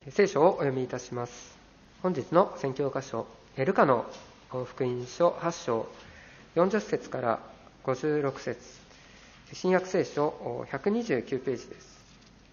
聖書をお読みいたします。本日の宣教箇所、ルカの福音書8章40節から56節、新約聖書129ページです。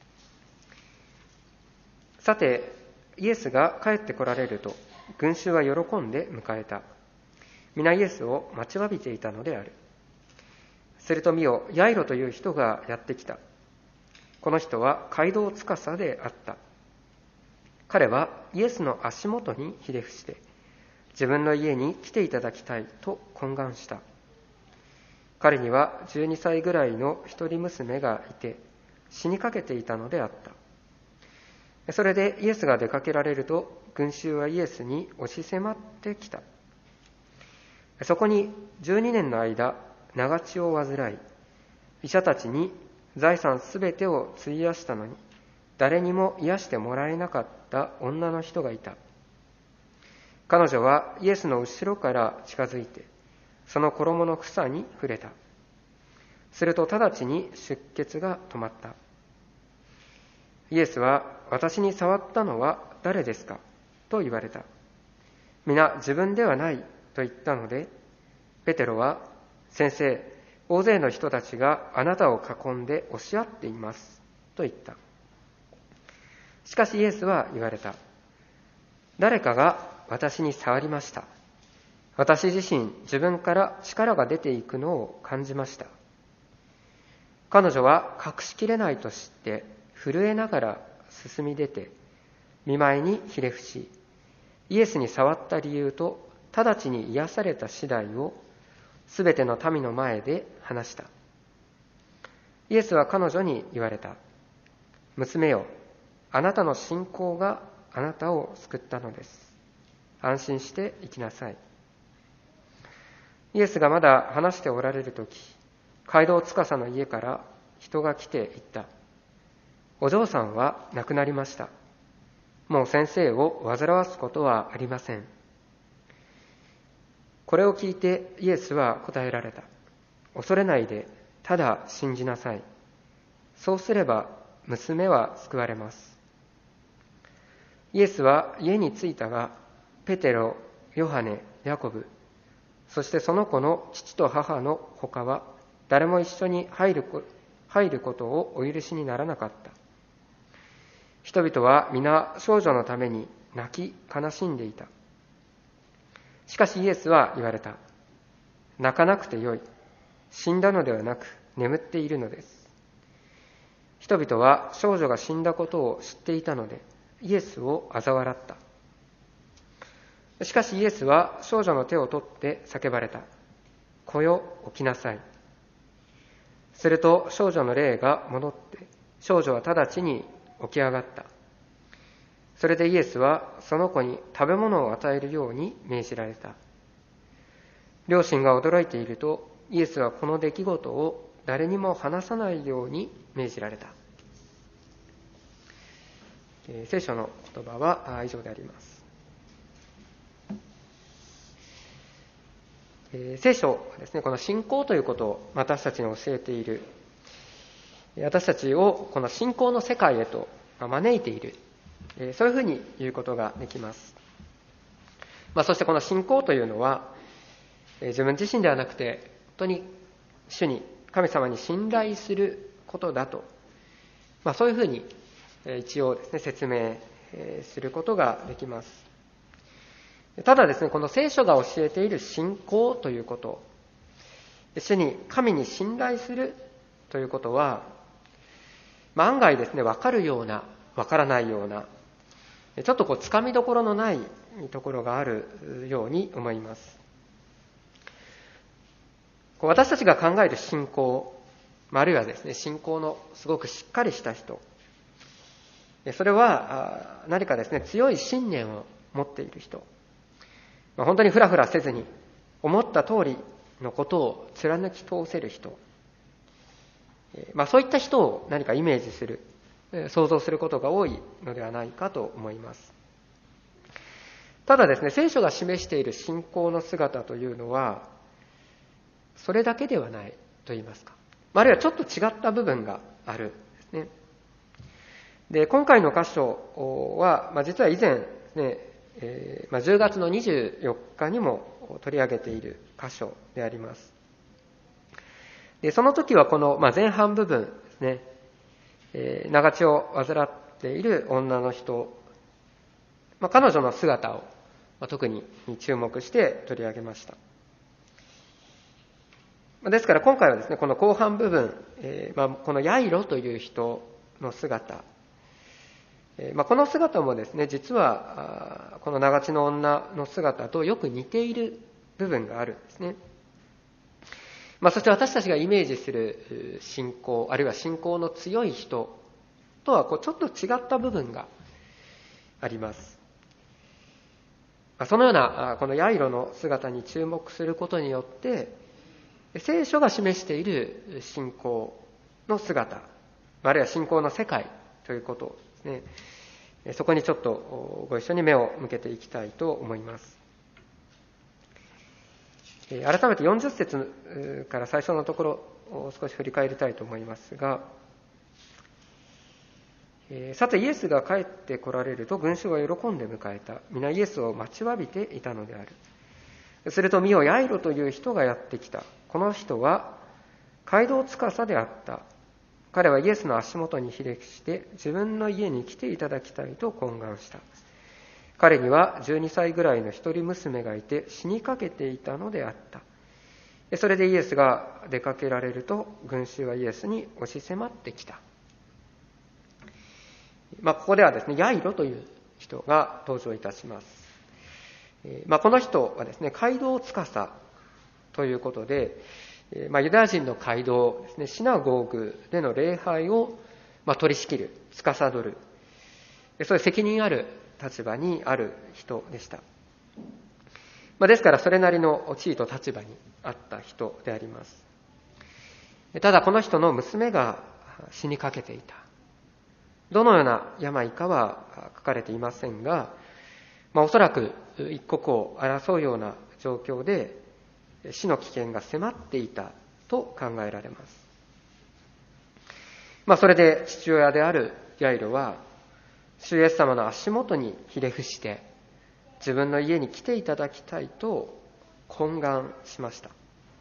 さて、イエスが帰って来られると、群衆は喜んで迎えた。皆イエスを待ちわびていたのである。すると見よ、ヤイロという人がやってきた。この人は街道司であった。彼はイエスの足元にひれ伏して、自分の家に来ていただきたいと懇願した。彼には12歳ぐらいの一人娘がいて、死にかけていたのであった。それでイエスが出かけられると、群衆はイエスに押し迫ってきた。そこに12年の間、長血を患い、医者たちに財産すべてを費やしたのに、誰にも癒してもらえなかった女の人がいた。彼女はイエスの後ろから近づいて、その衣の房に触れた。すると直ちに出血が止まった。イエスは、私に触ったのは誰ですかと言われた。皆自分ではないと言ったので、ペテロは、先生、大勢の人たちがあなたを囲んで押し合っていますと言った。しかしイエスは言われた。誰かが私に触りました。私自身、自分から力が出ていくのを感じました。彼女は隠しきれないと知って震えながら進み出て、見舞いにひれ伏し、イエスに触った理由と直ちに癒された次第をすべての民の前で話した。イエスは彼女に言われた。娘よ、あなたの信仰があなたを救ったのです。安心して生きなさい。イエスがまだ話しておられるとき、街道司の家から人が来て言った。お嬢さんは亡くなりました。もう先生を煩わすことはありません。これを聞いてイエスは答えられた。恐れないで、ただ信じなさい。そうすれば娘は救われます。イエスは家に着いたが、ペテロ、ヨハネ、ヤコブ、そしてその子の父と母の他は誰も一緒に入ることをお許しにならなかった。人々は皆少女のために泣き悲しんでいた。しかしイエスは言われた。泣かなくてよい。死んだのではなく眠っているのです。人々は少女が死んだことを知っていたので、イエスを嘲笑った。しかしイエスは少女の手を取って叫ばれた。子よ、起きなさい。すると少女の霊が戻って、少女は直ちに起き上がった。それでイエスはその子に食べ物を与えるように命じられた。両親が驚いていると、イエスはこの出来事を誰にも話さないように命じられた。聖書の言葉は以上であります。聖書はですね、この信仰ということを私たちに教えている。私たちをこの信仰の世界へと招いている。そういうふうに言うことができます。そしてこの信仰というのは、自分自身ではなくて、本当に主に、神様に信頼することだと、そういうふうに一応ですね、説明することができます。ただですね、この聖書が教えている信仰ということ、主に神に信頼するということは、案外ですね、分かるような、分からないような、ちょっとつかみどころのないところがあるように思います。私たちが考える信仰、あるいはですね、信仰のすごくしっかりした人、それは何かですね、強い信念を持っている人、本当にフラフラせずに思った通りのことを貫き通せる人、そういった人を何かイメージする、想像することが多いのではないかと思います。ただですね、聖書が示している信仰の姿というのは、それだけではないと言いますか、あるいはちょっと違った部分があるんですね。 で、今回の箇所は、実は以前ね、10月の24日にも取り上げている箇所であります。で、その時はこの、前半部分ですね、長血を患っている女の人、彼女の姿を、特に注目して取り上げました。ですから今回はですね、この後半部分、このヤイロという人の姿、この姿もですね、実はこの長血の女の姿とよく似ている部分があるんですね。そして私たちがイメージする信仰、あるいは信仰の強い人とはちょっと違った部分があります。そのようなこのヤイロの姿に注目することによって、聖書が示している信仰の姿、あるいは信仰の世界ということですね、そこにちょっとご一緒に目を向けていきたいと思います。改めて40節から最初のところを少し振り返りたいと思いますが、さてイエスが帰って来られると群衆は喜んで迎えた。皆イエスを待ちわびていたのである。すると見よ、ヤイロという人がやってきた。この人は街道司であった。彼はイエスの足元にひれ伏して自分の家に来ていただきたいと懇願した。彼には12歳ぐらいの一人娘がいて死にかけていたのであった。それでイエスが出かけられると群衆はイエスに押し迫ってきた。ここではですね、ヤイロという人が登場いたします。この人はですね、街道司ということで、ユダヤ人の街道ですね、シナゴーグでの礼拝を取り仕切る、司る、そういう責任ある立場にある人でした。ですからそれなりの地位と立場にあった人であります。ただこの人の娘が死にかけていた。どのような病かは書かれていませんが、おそらく一刻を争うような状況で死の危険が迫っていたと考えられます。それで父親であるヤイロは主イエス様の足元にひれ伏して自分の家に来ていただきたいと懇願しました。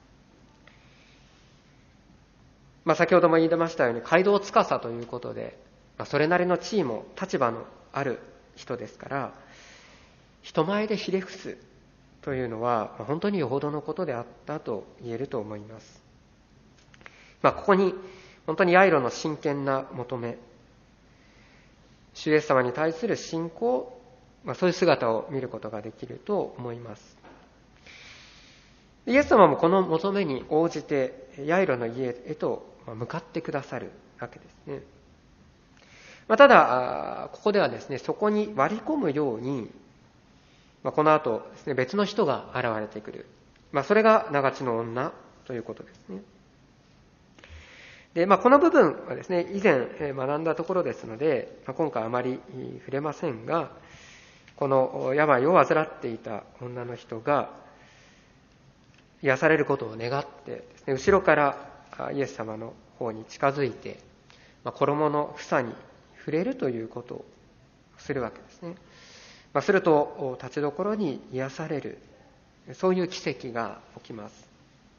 先ほども言いましたように街道司ということで、それなりの地位も立場のある人ですから、人前でひれ伏すというのは本当によほどのことであったと言えると思います。ここに本当にヤイロの真剣な求め、主イエス様に対する信仰、そういう姿を見ることができると思います。イエス様もこの求めに応じてヤイロの家へと向かってくださるわけですね。ただここではですね、そこに割り込むようにこの後ですね、別の人が現れてくる。それが長血の女ということですね。で、この部分はですね、以前学んだところですので、今回あまり触れませんが、この病を患っていた女の人が癒されることを願ってですね、後ろからイエス様の方に近づいて、衣の房に触れるということをするわけですね。すると立ちどころに癒される、そういう奇跡が起きます。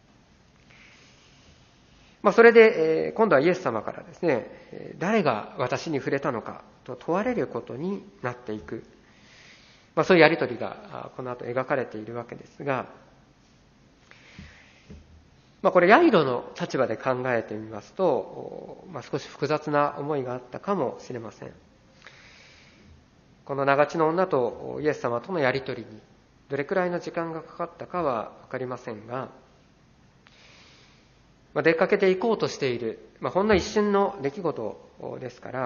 それで今度はイエス様からですね、誰が私に触れたのかと問われることになっていく、そういうやり取りがこの後描かれているわけですが、これヤイロの立場で考えてみますと、少し複雑な思いがあったかもしれません。この長血の女とイエス様とのやり取りにどれくらいの時間がかかったかは分かりませんが、出かけていこうとしている、ほんの一瞬の出来事ですから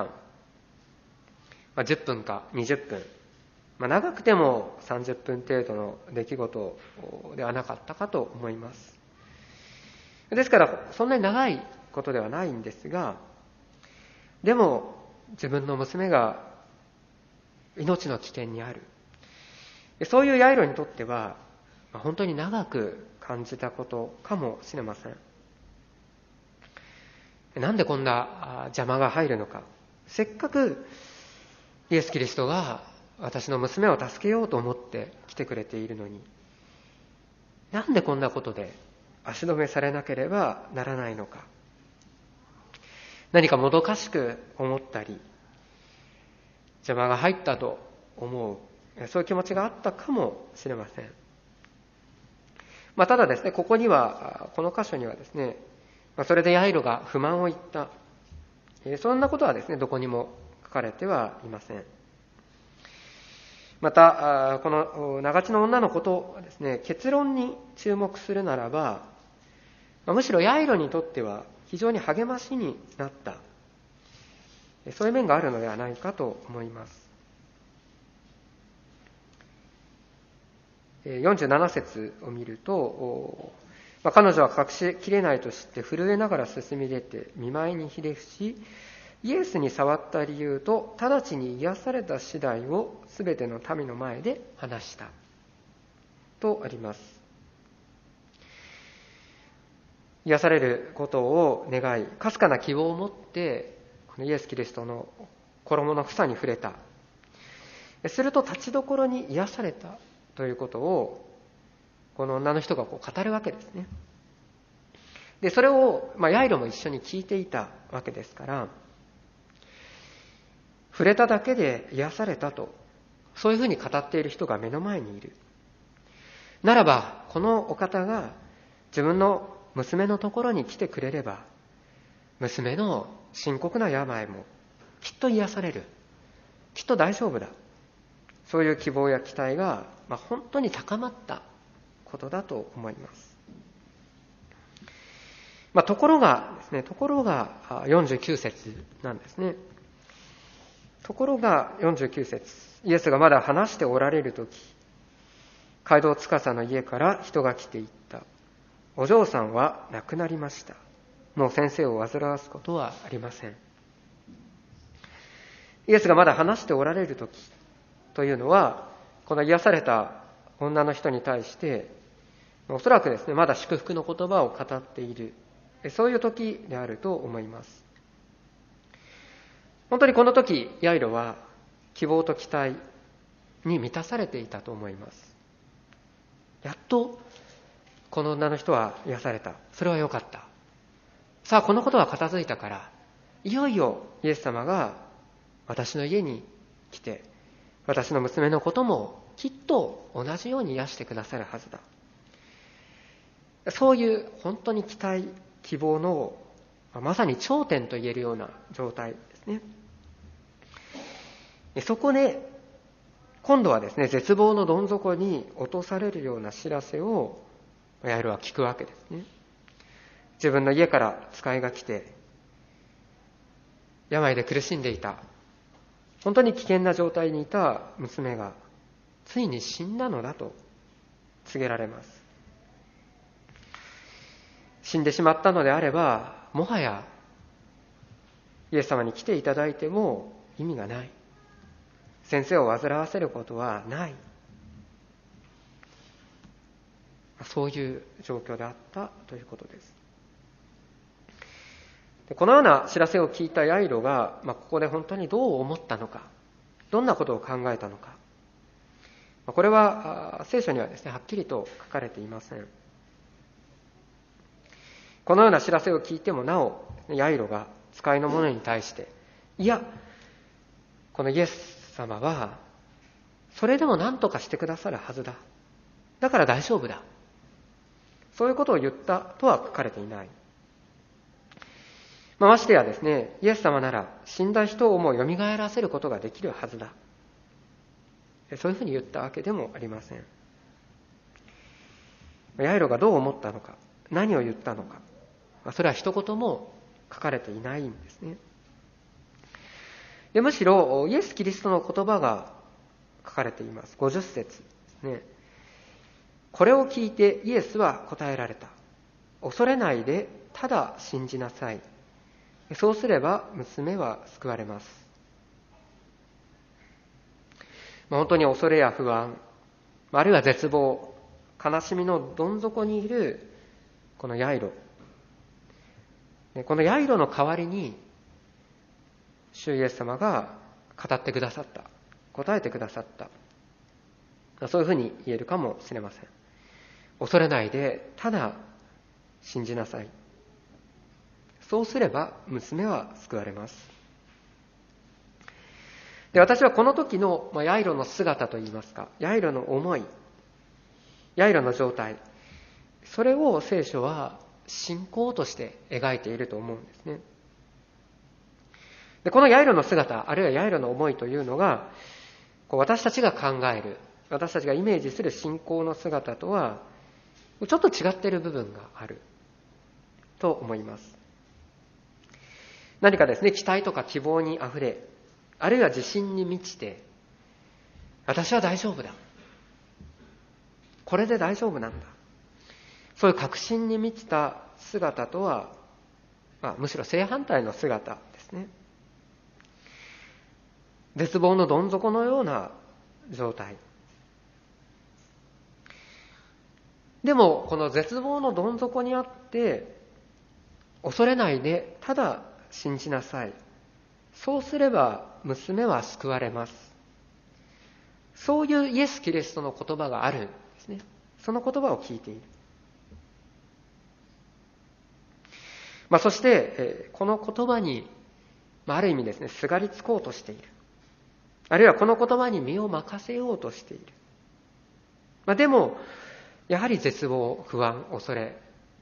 、10分か20分、長くても30分程度の出来事ではなかったかと思います。ですからそんなに長いことではないんですが、でも自分の娘が命の危険にある、そういうヤイロにとっては本当に長く感じたことかもしれません。なんでこんな邪魔が入るのか、 せっかくイエス・キリストが私の娘を助けようと思って来てくれているのに、なんでこんなことで足止めされなければならないのか。何かもどかしく思ったり、邪魔が入ったと思う、そういう気持ちがあったかもしれません。ただですね、この箇所にはですね、それでヤイロが不満を言った、そんなことはですね、どこにも書かれてはいません。また、この長地の女のことはですね、結論に注目するならば、むしろヤイロにとっては非常に励ましになった、そういう面があるのではないかと思います。47節を見ると、彼女は隠しきれないと知って震えながら進み出て見舞いにひれ伏し、イエスに触った理由と直ちに癒された次第をすべての民の前で話したとあります。癒されることを願い、かすかな希望を持ってこのイエス・キリストの衣の房に触れた。すると立ちどころに癒されたということをこの女の人が語るわけですね。でそれを、ヤイロも一緒に聞いていたわけですから、触れただけで癒されたと、そういうふうに語っている人が目の前にいるならば、このお方が自分の娘のところに来てくれれば、娘の深刻な病もきっと癒される、きっと大丈夫だ、そういう希望や期待が、本当に高まったことだと思います。ところが49節なんですね。ところが49節、イエスがまだ話しておられるとき、街道司の家から人が来ていった。お嬢さんは亡くなりました。もう先生を煩わすことはありません。イエスがまだ話しておられるときというのは、この癒された女の人に対して、おそらくですね、まだ祝福の言葉を語っている、そういう時であると思います。本当にこの時、ヤイロは希望と期待に満たされていたと思います。やっとこの女の人は癒された。それは良かった。さあ、このことは片付いたから、いよいよイエス様が私の家に来て、私の娘のこともきっと同じように癒してくださるはずだ。そういう本当に期待、希望のまさに頂点と言えるような状態ですね。そこで今度はですね、絶望のどん底に落とされるような知らせをヤイロは聞くわけですね。自分の家から使いが来て、病で苦しんでいた、本当に危険な状態にいた娘がついに死んだのだと告げられます。死んでしまったのであれば、もはやイエス様に来ていただいても意味がない。先生を煩わせることはない。そういう状況であったということです。このような知らせを聞いたヤイロが、ここで本当にどう思ったのか、どんなことを考えたのか、これは聖書にはですね、はっきりと書かれていません。このような知らせを聞いてもなお、ヤイロが使いの者に対して、いや、このイエス様はそれでも何とかしてくださるはずだ、だから大丈夫だ、そういうことを言ったとは書かれていない。ましてやですね、イエス様なら死んだ人をも蘇らせることができるはずだ、そういうふうに言ったわけでもありません。ヤイロがどう思ったのか、何を言ったのか、それは一言も書かれていないんですね。でむしろイエス・キリストの言葉が書かれています。50節ですね。これを聞いてイエスは答えられた。恐れないで、ただ信じなさい。そうすれば娘は救われます。本当に恐れや不安、あるいは絶望、悲しみのどん底にいるこのヤイロ。このヤイロの代わりに主イエス様が語ってくださった、答えてくださった、そういうふうに言えるかもしれません。恐れないで、ただ信じなさい。そうすれば娘は救われます。で、私はこの時のヤイロの姿といいますか、ヤイロの思い、ヤイロの状態、それを聖書は信仰として描いていると思うんですね。で、このヤイロの姿、あるいはヤイロの思いというのが、私たちが考える、私たちがイメージする信仰の姿とはちょっと違っている部分があると思います。何かですね、期待とか希望にあふれ、あるいは自信に満ちて、私は大丈夫だ、これで大丈夫なんだ、そういう確信に満ちた姿とは、むしろ正反対の姿ですね。絶望のどん底のような状態。でもこの絶望のどん底にあって、恐れないで、ただ信じなさい。そうすれば娘は救われます。そういうイエス・キリストの言葉があるんですね。その言葉を聞いている。そして、この言葉に、ある意味ですね、すがりつこうとしている。あるいはこの言葉に身を任せようとしている。でも、やはり絶望、不安、恐れ、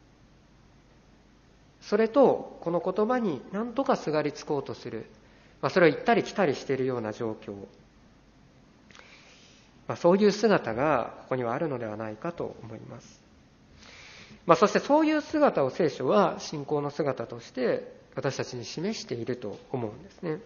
それとこの言葉に何とかすがりつこうとする、それを行ったり来たりしているような状況、そういう姿がここにはあるのではないかと思います。そしてそういう姿を聖書は信仰の姿として私たちに示していると思うんですね。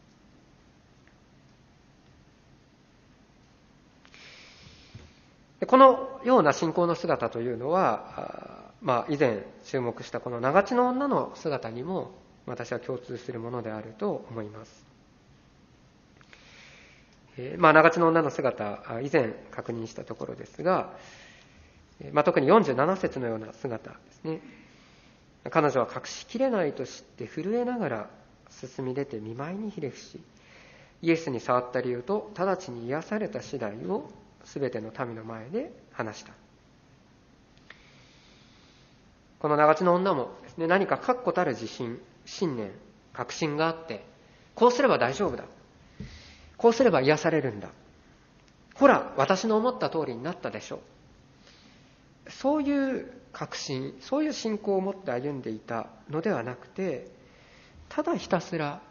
このような信仰の姿というのは、以前注目したこの長地の女の姿にも私は共通するものであると思います。長地の女の姿、以前確認したところですが、特に47節のような姿ですね。彼女は隠しきれないと知って震えながら進み出て見舞いにひれ伏し、イエスに触った理由と直ちに癒された次第をすべての民の前で話した。この長地の女もですね、何か確固たる自信、信念、確信があって、こうすれば大丈夫だ、こうすれば癒されるんだ、ほら私の思った通りになったでしょう、そういう確信、そういう信仰を持って歩んでいたのではなくて、ただひたすら、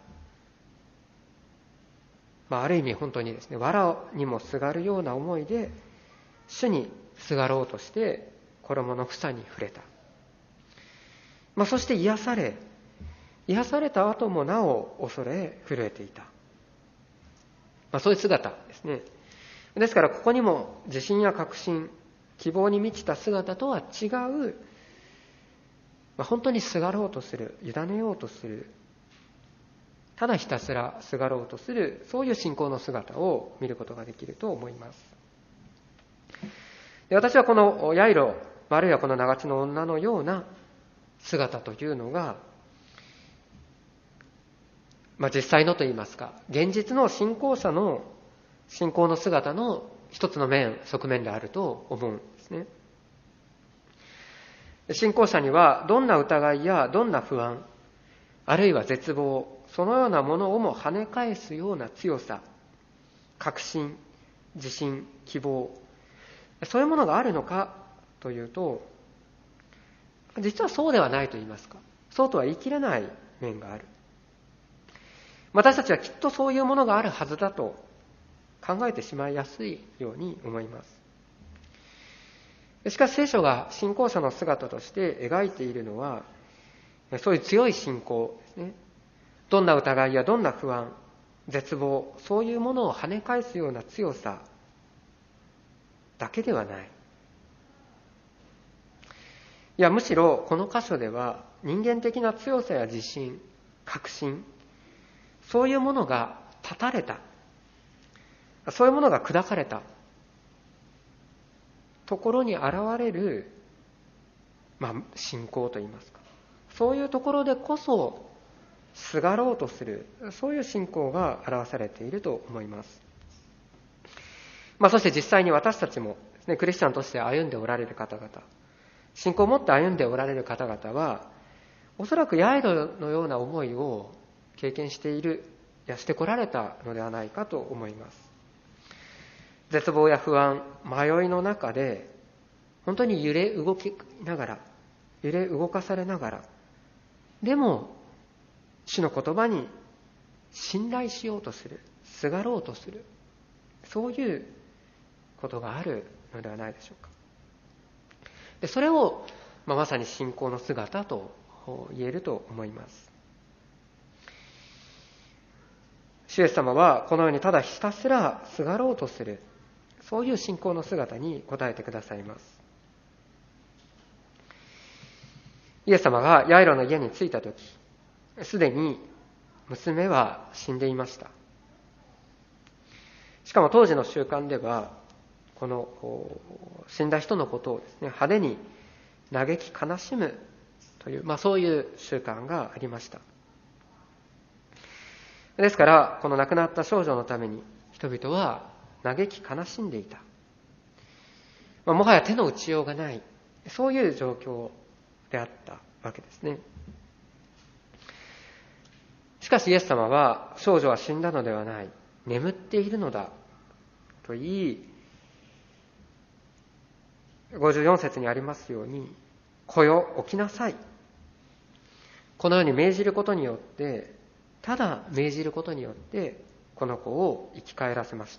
ある意味本当にですね、藁にもすがるような思いで主にすがろうとして衣の房に触れた。そして癒された後もなお恐れ震えていた。そういう姿ですね。ですからここにも自信や確信、希望に満ちた姿とは違う、本当にすがろうとする、委ねようとする、ただひたすらすがろうとする、そういう信仰の姿を見ることができると思います。で、私はこのヤイロ、あるいはこの長地の女のような姿というのが、実際のといいますか、現実の信仰者の信仰の姿の一つの側面であると思うんですね。信仰者にはどんな疑いやどんな不安、あるいは絶望、そのようなものをも跳ね返すような強さ、確信、自信、希望、そういうものがあるのかというと、実はそうではないと言いますか、そうとは言い切れない面がある。私たちはきっとそういうものがあるはずだと考えてしまいやすいように思います。しかし聖書が信仰者の姿として描いているのは、そういう強い信仰ですね。どんな疑いやどんな不安、絶望、そういうものを跳ね返すような強さだけではない。いや、むしろこの箇所では人間的な強さや自信、確信、そういうものが断たれた、そういうものが砕かれたところに現れる、信仰といいますか、そういうところでこそすがろうとする、そういう信仰が表されていると思います。そして実際に私たちもですね、クリスチャンとして歩んでおられる方々、信仰を持って歩んでおられる方々は、おそらくヤイロのような思いを経験している、してこられたのではないかと思います。絶望や不安、迷いの中で、本当に揺れ動かされながら、でも、主の言葉に信頼しようとする、すがろうとする、そういうことがあるのではないでしょうか。でそれを、まさに信仰の姿と言えると思います。主イエス様はこのようにただひたすらすがろうとする、そういう信仰の姿に応えてくださいます。イエス様がヤイロの家に着いたとき、すでに娘は死んでいました。しかも当時の習慣では、この死んだ人のことをですね、派手に嘆き悲しむという、そういう習慣がありました。ですから、この亡くなった少女のために人々は嘆き悲しんでいた。もはや手の打ちようがない、そういう状況であったわけですね。しかしイエス様は、少女は死んだのではない、眠っているのだと言い、54節にありますように、子よ起きなさい、このように命じることによって、ただ命じることによってこの子を生き返らせました。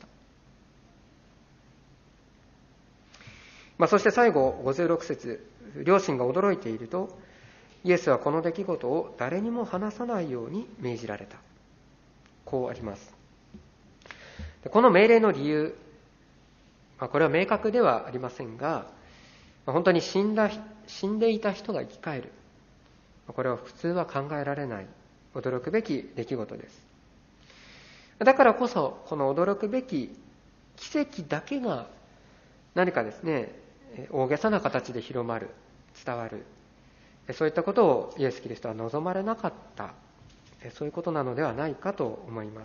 そして最後56節、両親が驚いていると、イエスはこの出来事を誰にも話さないように命じられた。こうあります。この命令の理由、これは明確ではありませんが、本当に死んでいた人が生き返る、これは普通は考えられない驚くべき出来事です。だからこそこの驚くべき奇跡だけが何かですね、大げさな形で広まる、伝わる、そういったことをイエス・キリストは望まれなかった、そういうことなのではないかと思います。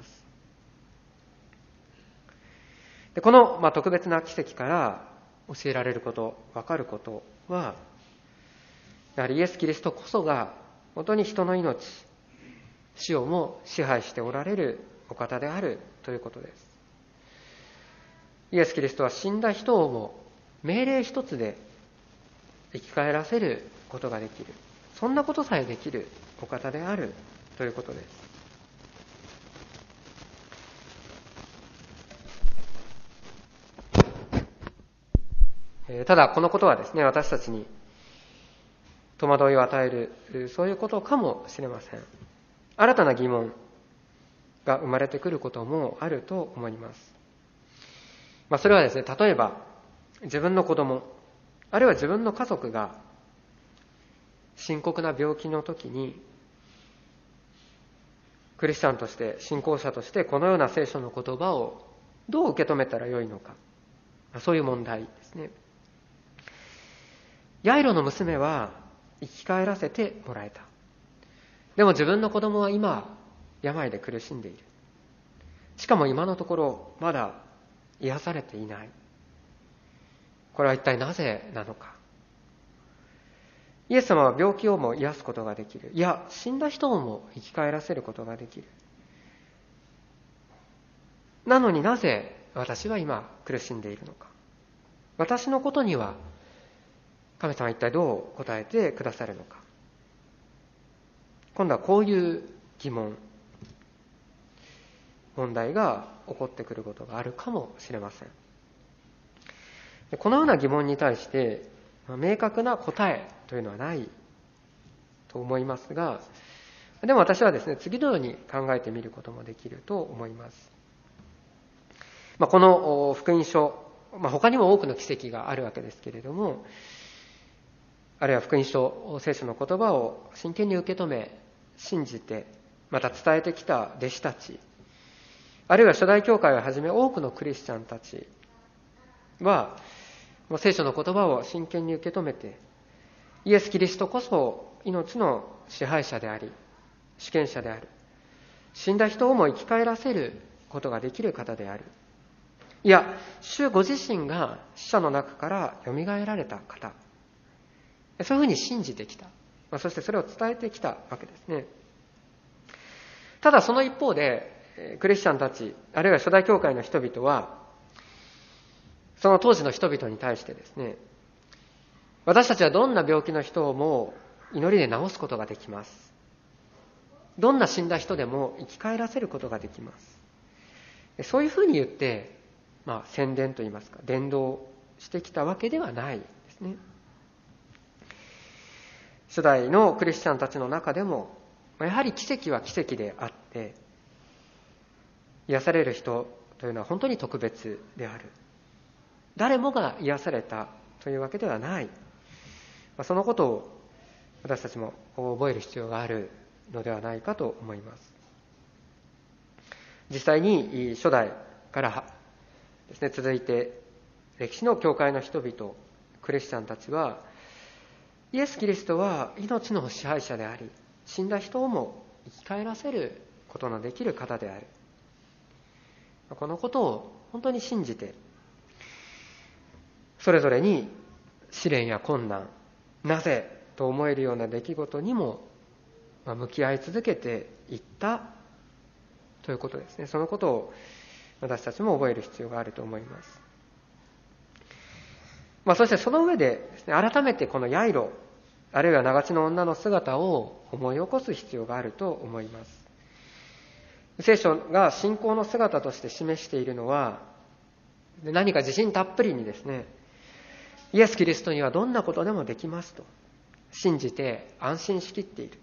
でこの、特別な奇跡から教えられること、分かることは、やはりイエス・キリストこそが本当に人の命、死をも支配しておられるお方であるということです。イエス・キリストは死んだ人をも命令一つで生き返らせることができる、そんなことさえできるお方であるということです。ただこのことはですね、私たちに戸惑いを与える、そういうことかもしれません。新たな疑問が生まれてくることもあると思います。それはですね、例えば自分の子供、あるいは自分の家族が深刻な病気の時に、クリスチャンとして信仰者としてこのような聖書の言葉をどう受け止めたらよいのか、そういう問題ですね。ヤイロの娘は生き返らせてもらえた。でも自分の子供は今病で苦しんでいる。しかも今のところまだ癒されていない。これは一体なぜなのか。イエス様は病気をも癒すことができる。いや、死んだ人をも生き返らせることができる。なのになぜ私は今苦しんでいるのか。私のことには神様は一体どう答えてくださるのか。今度はこういう疑問、問題が起こってくることがあるかもしれません。このような疑問に対して明確な答えというのはないと思いますが、でも私はですね、次のように考えてみることもできると思います。この福音書、他にも多くの奇跡があるわけですけれども、あるいは福音書、聖書の言葉を真剣に受け止め、信じて、また伝えてきた弟子たち、あるいは初代教会をはじめ多くのクリスチャンたちは、聖書の言葉を真剣に受け止めて、イエス・キリストこそ命の支配者であり、 主権者である。死んだ人をも生き返らせることができる方である。いや、主ご自身が死者の中からよみがえられた方。そういうふうに信じてきた。そしてそれを伝えてきたわけですね。ただその一方で、クリスチャンたち、あるいは初代教会の人々は、その当時の人々に対してですね、私たちはどんな病気の人も祈りで治すことができます。どんな死んだ人でも生き返らせることができます。そういうふうに言って、宣伝といいますか、伝道してきたわけではないですね。初代のクリスチャンたちの中でも、やはり奇跡は奇跡であって、癒される人というのは本当に特別である。誰もが癒されたというわけではない。そのことを私たちも覚える必要があるのではないかと思います。実際に初代からですね、続いて歴史の教会の人々、クリスチャンたちは、イエス・キリストは命の支配者であり、死んだ人をも生き返らせることのできる方である。このことを本当に信じて、それぞれに試練や困難、なぜと思えるような出来事にも向き合い続けていったということですね。そのことを私たちも覚える必要があると思います。そしてその上でですね、改めてこのヤイロ、あるいは長地の女の姿を思い起こす必要があると思います。聖書が信仰の姿として示しているのは、何か自信たっぷりにですね、イエス・キリストにはどんなことでもできますと信じて安心しきってい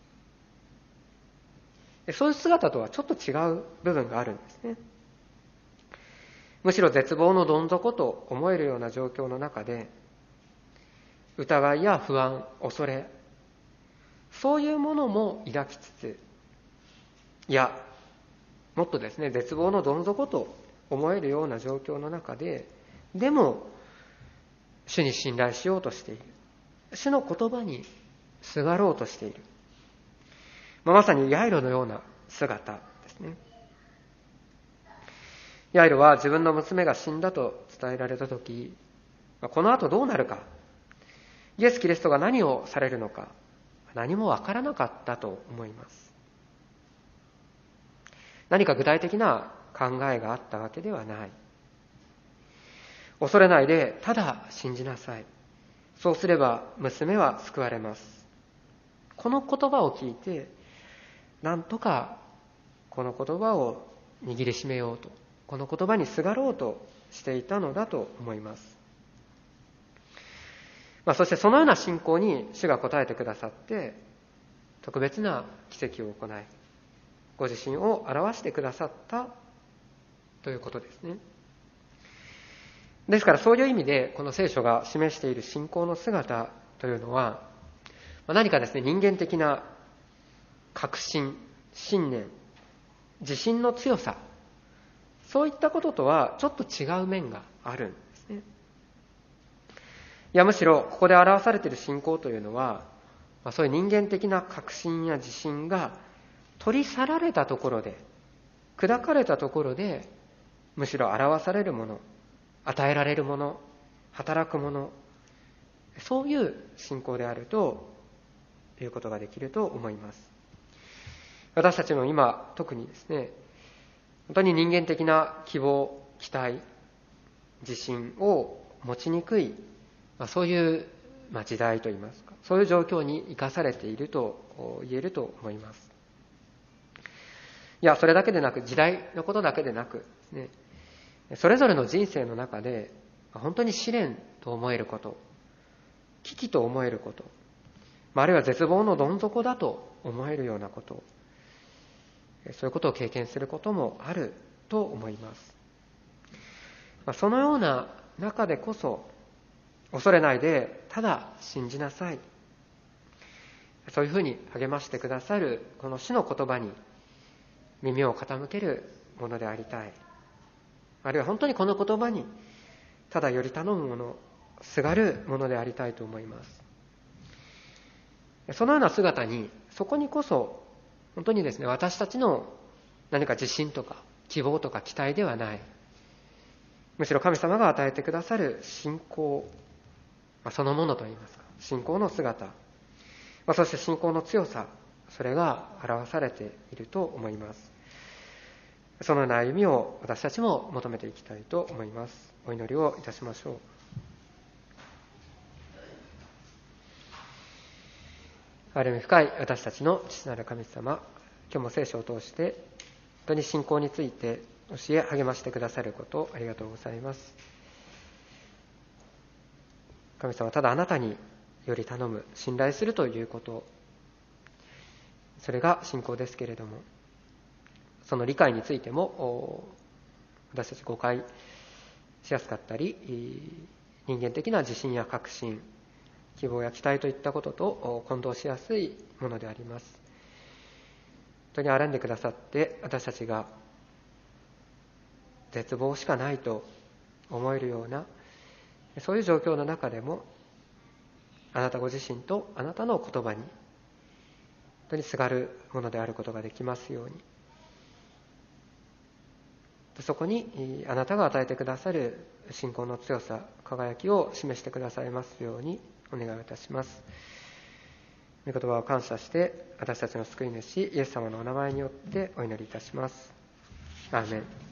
る。そういう姿とはちょっと違う部分があるんですね。むしろ絶望のどん底と思えるような状況の中で、疑いや不安、恐れ、そういうものも抱きつつ、いや、もっとですね、絶望のどん底と思えるような状況の中で、でも主に信頼しようとしている。主の言葉にすがろうとしている。まさにヤイロのような姿ですね。ヤイロは自分の娘が死んだと伝えられたとき、この後どうなるか、イエス・キリストが何をされるのか、何もわからなかったと思います。何か具体的な考えがあったわけではない。恐れないで、ただ信じなさい。そうすれば娘は救われます。この言葉を聞いて、なんとかこの言葉を握りしめようと、この言葉にすがろうとしていたのだと思います。そしてそのような信仰に主が応えてくださって、特別な奇跡を行い、ご自身を表してくださったということですね。ですからそういう意味でこの聖書が示している信仰の姿というのは、何かですね、人間的な確信、信念、自信の強さ、そういったこととはちょっと違う面があるんですね。いや、むしろここで表されている信仰というのは、そういう人間的な確信や自信が取り去られたところで、砕かれたところで、むしろ表されるもの、与えられるもの、働くもの、そういう信仰であるということができると思います。私たちの今、特にですね、本当に人間的な希望、期待、自信を持ちにくい、そういう時代といいますか、そういう状況に生かされていると言えると思います。いや、それだけでなく、時代のことだけでなくですね、それぞれの人生の中で本当に試練と思えること、危機と思えること、あるいは絶望のどん底だと思えるようなこと、そういうことを経験することもあると思います。そのような中でこそ、恐れないでただ信じなさい、そういうふうに励ましてくださるこの主の言葉に耳を傾けるものでありたい。あるいは本当にこの言葉にただより頼むもの、すがるものでありたいと思います。そのような姿に、そこにこそ本当にですね、私たちの何か自信とか希望とか期待ではない、むしろ神様が与えてくださる信仰そのものといいますか、信仰の姿、そして信仰の強さ、それが表されていると思います。そのような歩みを私たちも求めていきたいと思います。お祈りをいたしましょう。憐れみ深い私たちの父なる神様、今日も聖書を通して本当に信仰について教え励ましてくださることありがとうございます。神様、ただあなたにより頼む、信頼するということ、それが信仰ですけれども、その理解についても私たち誤解しやすかったり、人間的な自信や確信、希望や期待といったことと混同しやすいものであります。本当に憐れんでくださって、私たちが絶望しかないと思えるようなそういう状況の中でも、あなたご自身とあなたの言葉に本当にすがるものであることができますように、そこにあなたが与えてくださる信仰の強さ、輝きを示してくださいますようにお願いいたします。御言葉を感謝して私たちの救い主イエス様のお名前によってお祈りいたします。アーメン。